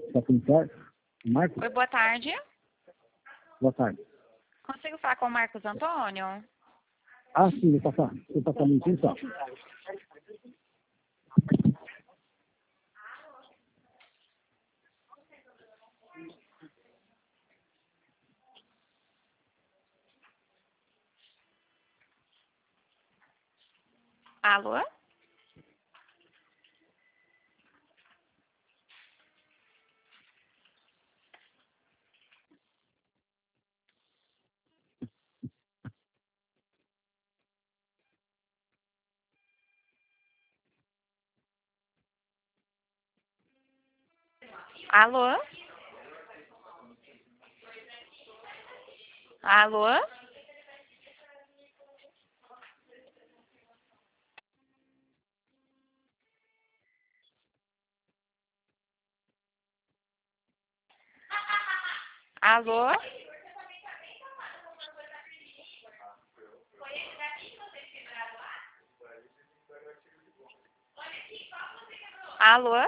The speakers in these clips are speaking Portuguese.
Tá tudo certo? Marcos? Oi, boa tarde. Boa tarde. Consigo falar com o Marcos Antônio? Ah, sim, vou passar. Vou passar muito tempo só. Alô? Alô? Alô? Alô? Alô?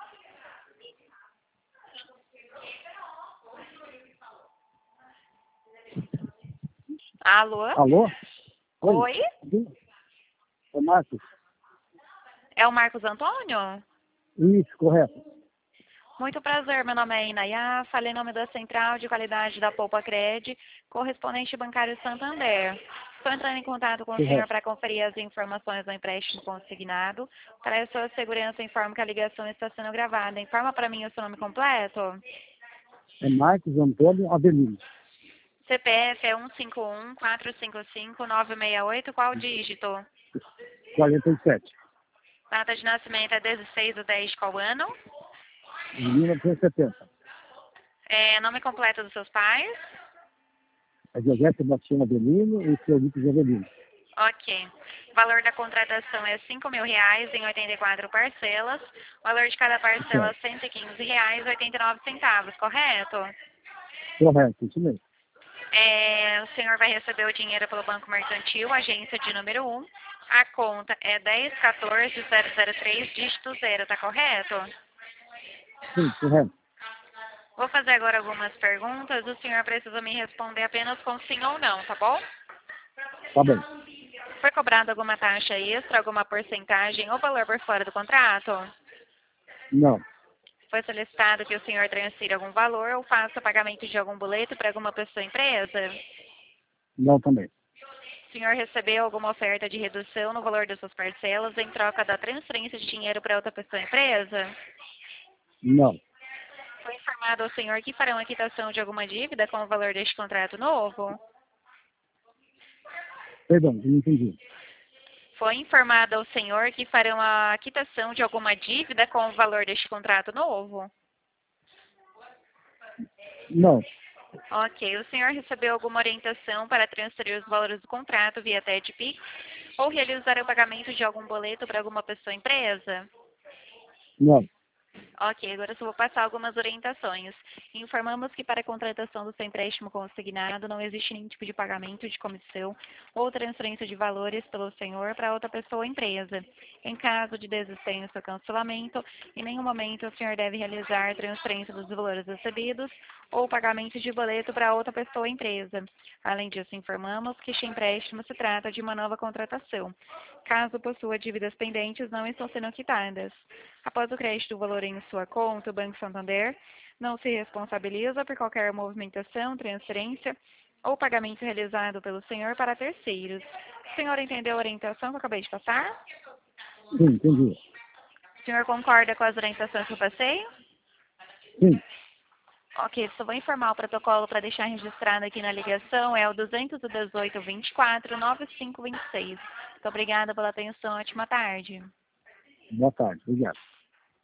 Alô? Alô? Oi? Oi? É Marcos? É o Marcos Antônio? Isso, correto. Muito prazer, meu nome é Inayá, falei em nome da Central de Qualidade da Poupa Cred, correspondente bancário Santander. Estou entrando em contato com o senhor Correto. para conferir as informações do empréstimo consignado. Para a sua segurança, informo que a ligação está sendo gravada. Informa para mim o seu nome completo. É Marcos Antônio Avelino. CPF é 151-455-968, qual dígito? 47. Data de nascimento é 16/10 de qual ano? De 1970. Nome completo dos seus pais? É José Sebastião Avelino e Felipe Avelino. Ok. O valor da contratação é R$ 5.000 em 84 parcelas. O valor de cada parcela é Certo. R$ 115,89, correto? Correto, isso mesmo. O senhor vai receber o dinheiro pelo Banco Mercantil, agência de número 1. A conta é 1014-003, dígito 0, tá correto? Sim, correto. Vou fazer agora algumas perguntas. O senhor precisa me responder apenas com sim ou não, tá bom? Tá bem. Foi cobrada alguma taxa extra, alguma porcentagem ou valor por fora do contrato? Não. Foi solicitado que o senhor transfira algum valor ou faça pagamento de algum boleto para alguma pessoa ou empresa? Não também. O senhor recebeu alguma oferta de redução no valor das suas parcelas em troca da transferência de dinheiro para outra pessoa ou empresa? Não. Foi informado ao senhor que farão a quitação de alguma dívida com o valor deste contrato novo? Perdão, não entendi. Foi informado ao senhor que farão a quitação de alguma dívida com o valor deste contrato novo? Não. Ok. O senhor recebeu alguma orientação para transferir os valores do contrato via TED-Pix ou realizar o pagamento de algum boleto para alguma pessoa ou empresa? Não. Ok, agora eu só vou passar algumas orientações. Informamos que para a contratação do seu empréstimo consignado não existe nenhum tipo de pagamento de comissão ou transferência de valores pelo senhor para outra pessoa ou empresa. Em caso de desistência ou cancelamento, em nenhum momento o senhor deve realizar transferência dos valores recebidos ou pagamento de boleto para outra pessoa ou empresa. Além disso, informamos que este empréstimo se trata de uma nova contratação. Caso possua dívidas pendentes, não estão sendo quitadas. Após o crédito do valor em sua conta, o Banco Santander não se responsabiliza por qualquer movimentação, transferência ou pagamento realizado pelo senhor para terceiros. O senhor entendeu a orientação que eu acabei de passar? Sim, entendi. O senhor concorda com as orientações que eu passei? Sim. Ok, só vou informar o protocolo para deixar registrado aqui na ligação, é o 218-24-9526. Muito obrigada pela atenção, ótima tarde. Boa tarde. Obrigado.